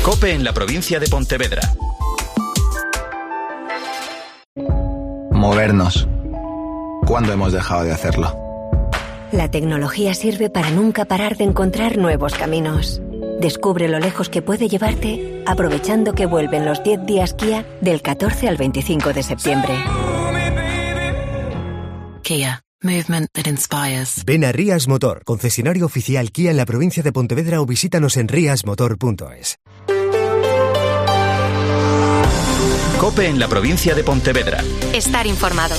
COPE en la provincia de Pontevedra. Movernos. ¿Cuándo hemos dejado de hacerlo? La tecnología sirve para nunca parar de encontrar nuevos caminos. Descubre lo lejos que puede llevarte aprovechando que vuelven los 10 días Kia del 14 al 25 de septiembre. Kia. Movement that inspires. Ven a Rías Motor, concesionario oficial Kia en la provincia de Pontevedra, o visítanos en riasmotor.es. COPE en la provincia de Pontevedra. Estar informado.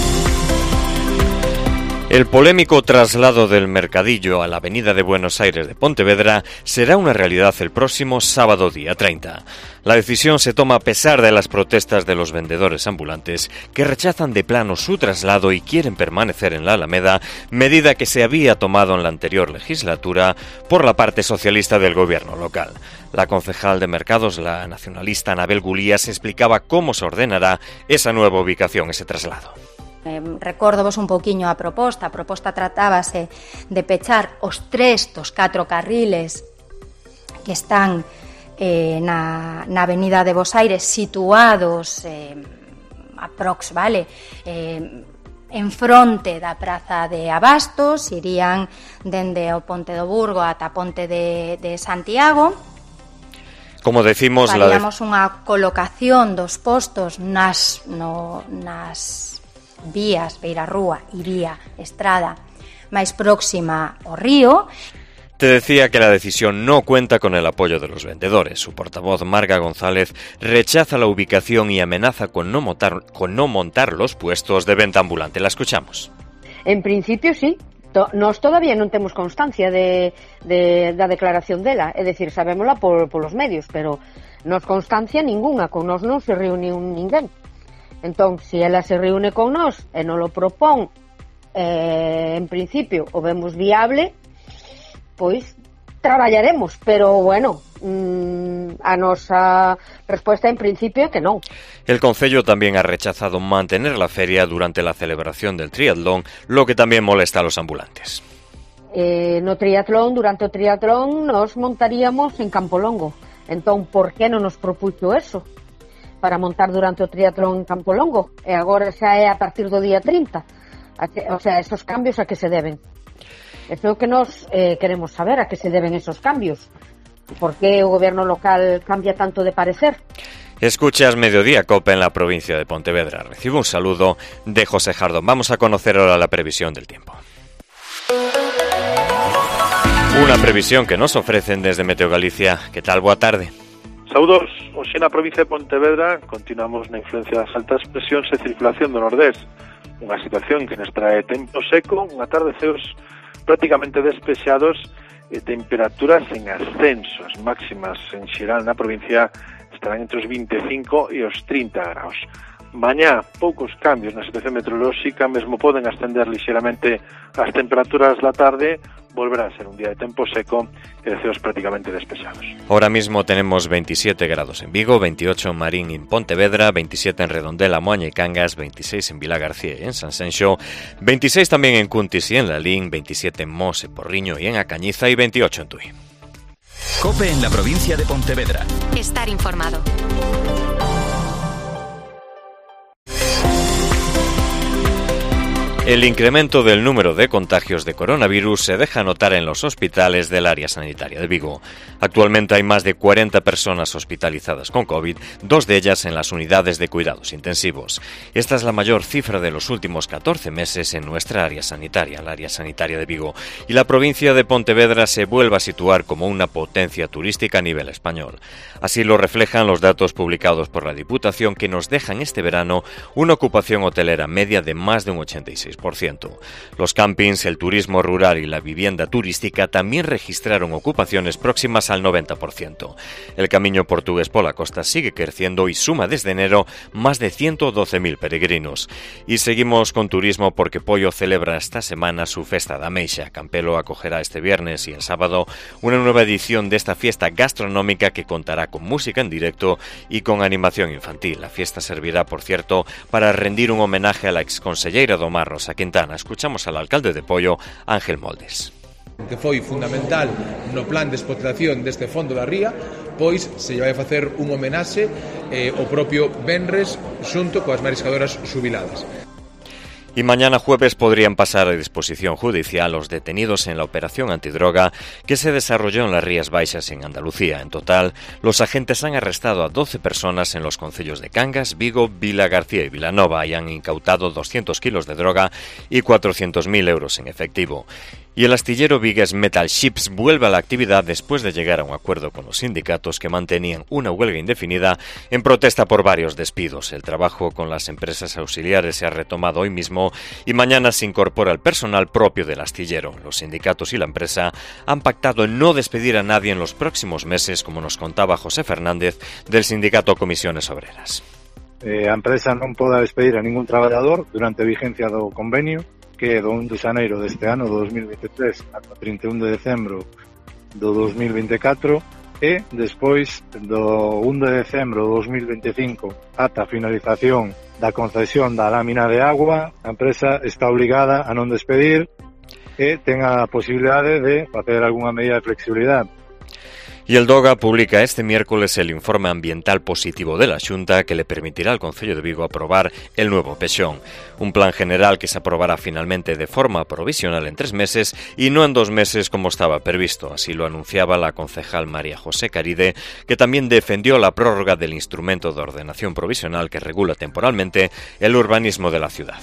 El polémico traslado del Mercadillo a la Avenida de Buenos Aires de Pontevedra será una realidad el próximo sábado día 30. La decisión se toma a pesar de las protestas de los vendedores ambulantes, que rechazan de plano su traslado y quieren permanecer en la Alameda, medida que se había tomado en la anterior legislatura por la parte socialista del gobierno local. La concejal de Mercados, la nacionalista Anabel Gulías, explicaba cómo se ordenará esa nueva ubicación, ese traslado. Recórdovos un poquinho a proposta tratábase de pechar os 3 dos 4 carriles que están na Avenida de Bos Aires, situados aprox, vale, en fronte da Praza de Abastos, irían dende o Ponte do Burgo ata Ponte de Santiago. Como decimos, faríamos unha colocación dos postos nas vías Beirarrúa e vía Estrada máis próxima ao río. Te decía que la decisión no cuenta con el apoyo de los vendedores. Su portavoz, Marga González, rechaza la ubicación y amenaza con no montar los puestos de venta ambulante. La escuchamos. En principio, sí. Nós todavía non temos constancia da declaración dela, é dicir, sabémola polos medios, pero nos constancia ningunha, con nós non se reuniu ninguén. Entón, se ela se reúne con nós e non lo propón, en principio o vemos viable, pois traballaremos, pero bueno, a nosa resposta en principio é que non. El concello también ha rechazado mantener la feria durante la celebración del triatlón, lo que también molesta a los ambulantes. No triatlón, durante o triatlón, nos montaríamos en Campolongo. Entón, por que non nos propuxo eso? Para montar durante o triatlón en Campolongo, e agora xa é a partir do día 30. O sea, esos cambios a que se deben. Eso é o que nos queremos saber, a que se deben esos cambios. Por que o goberno local cambia tanto de parecer? Escuchas Mediodía COPE en la provincia de Pontevedra. Recibo un saludo de José Jardón. Vamos a conocer ahora la previsión del tiempo. Una previsión que nos ofrecen desde Meteo Galicia. ¿Qué tal? Boa tarde. Saúdos, hoxe na provincia de Pontevedra continuamos na influencia das altas presións e circulación do nordés, unha situación que nos trae tempo seco, unha tarde ceos prácticamente despexados e temperaturas en ascenso. As máximas en xeral na provincia estarán entre os 25 e os 30 graus. Mañá, poucos cambios na situación meteorolóxica, mesmo poden ascender lixeramente as temperaturas da tarde, volverá a ser un día de tempo seco e de ceos prácticamente despexados. Ahora mismo tenemos 27 grados en Vigo, 28 en Marín y en Pontevedra, 27 en Redondela, Moaña y Cangas, 26 en Vilagarcía y en Sanxenxo, 26 también en Cuntis y en Lalín, 27 en Mos e Porriño y en A Cañiza y 28 en Tui. COPE en la provincia de Pontevedra. Estar informado. El incremento del número de contagios de coronavirus se deja notar en los hospitales del área sanitaria de Vigo. Actualmente hay más de 40 personas hospitalizadas con COVID, 2 de ellas en las unidades de cuidados intensivos. Esta es la mayor cifra de los últimos 14 meses en nuestra área sanitaria, la área sanitaria de Vigo. Y la provincia de Pontevedra se vuelve a situar como una potencia turística a nivel español. Así lo reflejan los datos publicados por la Diputación, que nos dejan este verano una ocupación hotelera media de más de un 86%. Los campings, el turismo rural y la vivienda turística también registraron ocupaciones próximas al 90%. El Camiño Portugués por la costa sigue creciendo y suma desde enero más de 112.000 peregrinos. Y seguimos con turismo porque Pollo celebra esta semana su Festa da Ameixa. Campelo acogerá este viernes y el sábado una nueva edición de esta fiesta gastronómica que contará con música en directo y con animación infantil. La fiesta servirá, por cierto, para rendir un homenaje a la exconselleira do Mar, Rosa Quintana. Escuchamos al alcalde de Pollo, Ángel Moldes. que foi fundamental no plan de explotación deste fondo da ría, pois se lle vai facer un homenaxe o propio venres xunto coas mariscadoras xubiladas. Y mañana jueves podrían pasar a disposición judicial los detenidos en la operación antidroga que se desarrolló en las Rías Baixas en Andalucía. En total, los agentes han arrestado a 12 personas en los concellos de Cangas, Vigo, Vila García y Vilanova y han incautado 200 kilos de droga y 400.000 euros en efectivo. Y el astillero Vigues Metal Ships vuelve a la actividad después de llegar a un acuerdo con los sindicatos que mantenían una huelga indefinida en protesta por varios despidos. El trabajo con las empresas auxiliares se ha retomado hoy mismo y mañana se incorpora el personal propio del astillero. Los sindicatos y la empresa han pactado en no despedir a nadie en los próximos meses, como nos contaba José Fernández del sindicato Comisiones Obreras. A empresa non poda despedir a ningún traballador durante a vigencia do convenio, que do 1 de xaneiro deste ano, do 2023, ata 31 de decembro do 2024, e despois do 1 de decembro do 2025 ata a finalización da concesión da lámina de agua, a empresa está obligada a non despedir e ten a posibilidade de facer algunha medida de flexibilidade. Y el DOGA publica este miércoles el informe ambiental positivo de la Xunta que le permitirá al Concello de Vigo aprobar el nuevo pexón. Un plan general que se aprobará finalmente de forma provisional en 3 meses y no en 2 meses como estaba previsto. Así lo anunciaba la concejal María José Caride, que también defendió la prórroga del instrumento de ordenación provisional que regula temporalmente el urbanismo de la ciudad.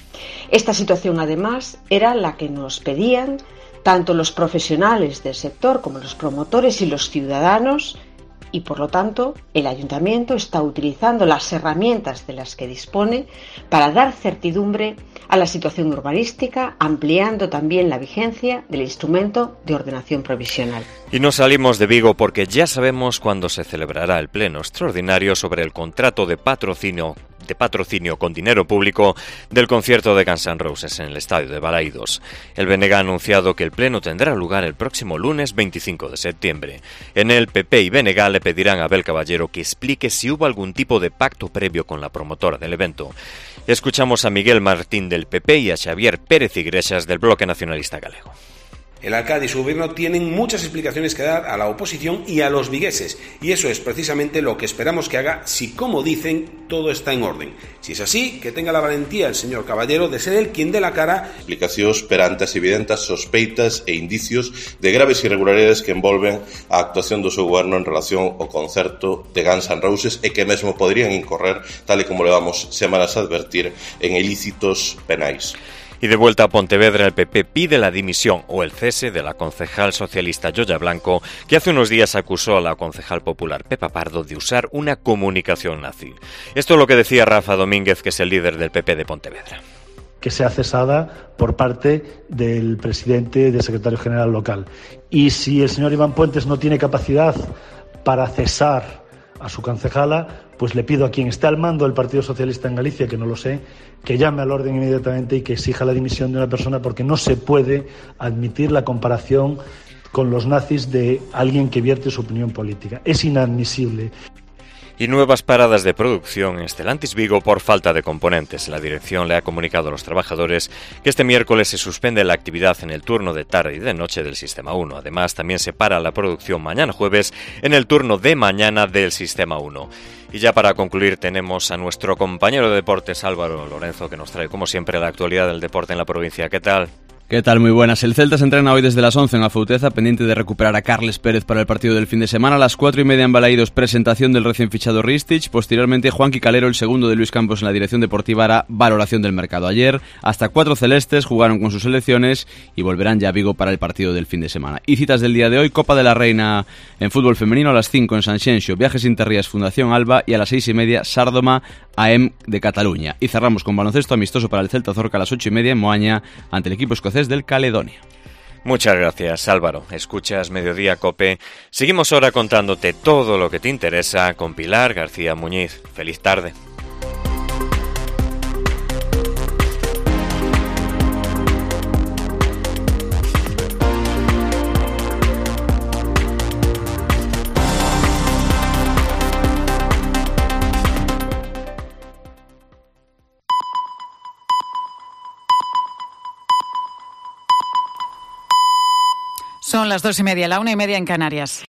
Esta situación, además, era la que nos pedían tanto los profesionales del sector como los promotores y los ciudadanos, y por lo tanto el Ayuntamiento está utilizando las herramientas de las que dispone para dar certidumbre a la situación urbanística, ampliando también la vigencia del instrumento de ordenación provisional. Y no salimos de Vigo porque ya sabemos cuándo se celebrará el pleno extraordinario sobre el contrato de patrocinio con dinero público del concierto de Guns N' Roses en el estadio de Balaidos. El BNG ha anunciado que el pleno tendrá lugar el próximo lunes 25 de septiembre. En él, PP y BNG le pedirán a Abel Caballero que explique si hubo algún tipo de pacto previo con la promotora del evento. Escuchamos a Miguel Martín del PP y a Xavier Pérez Iglesias del Bloque Nacionalista Galego. El alcalde y su gobierno tienen muchas explicaciones que dar a la oposición y a los vigueses, y eso es precisamente lo que esperamos que haga si, como dicen, todo está en orden. Si es así, que tenga la valentía el señor Caballero de ser él quien dé la cara. Explicacións perante as evidentas sospeitas e indicios de graves irregularidades que envolven a actuación do seu goberno en relación ao concerto de Guns N' Roses e que mesmo podrían incorrer, tal e como levamos semanas a advertir, en ilícitos penais. Y de vuelta a Pontevedra, el PP pide la dimisión o el cese de la concejal socialista Yoya Blanco, que hace unos días acusó a la concejal popular Pepa Pardo de usar una comunicación nazi. Esto es lo que decía Rafa Domínguez, que es el líder del PP de Pontevedra. Que sea cesada por parte del presidente y del secretario general local. Y si el señor Iván Puentes no tiene capacidad para cesar a su concejala, pues le pido a quien esté al mando del Partido Socialista en Galicia, que no lo sé, que llame al orden inmediatamente y que exija la dimisión de una persona, porque no se puede admitir la comparación con los nazis de alguien que vierte su opinión política. Es inadmisible. Y nuevas paradas de producción en Stellantis Vigo por falta de componentes. La dirección le ha comunicado a los trabajadores que este miércoles se suspende la actividad en el turno de tarde y de noche del Sistema 1. Además, también se para la producción mañana jueves en el turno de mañana del Sistema 1. Y ya para concluir tenemos a nuestro compañero de deportes Álvaro Lorenzo, que nos trae como siempre la actualidad del deporte en la provincia. ¿Qué tal? ¿Qué tal? Muy buenas. El Celta se entrena hoy desde las 11 en Afouteza, pendiente de recuperar a Carles Pérez para el partido del fin de semana. A las 4:30 en Balaídos, presentación del recién fichado Ristich. Posteriormente, Juanqui Calero, el segundo de Luis Campos en la dirección deportiva, hará valoración del mercado. Ayer, hasta 4 celestes jugaron con sus selecciones y volverán ya a Vigo para el partido del fin de semana. Y citas del día de hoy: Copa de la Reina en fútbol femenino a las 5 en Sanxenxo, Viajes Interrías Fundación Alba, y a las 6:30 Sárdoma AM de Cataluña. Y cerramos con baloncesto amistoso para el Celta Zorca a las 8:30 en Moaña ante el equipo escocés del Caledonia. Muchas gracias, Álvaro. Escuchas Mediodía Cope. Seguimos ahora contándote todo lo que te interesa con Pilar García Muñiz. Feliz tarde. Son las 2:30, la 1:30 en Canarias.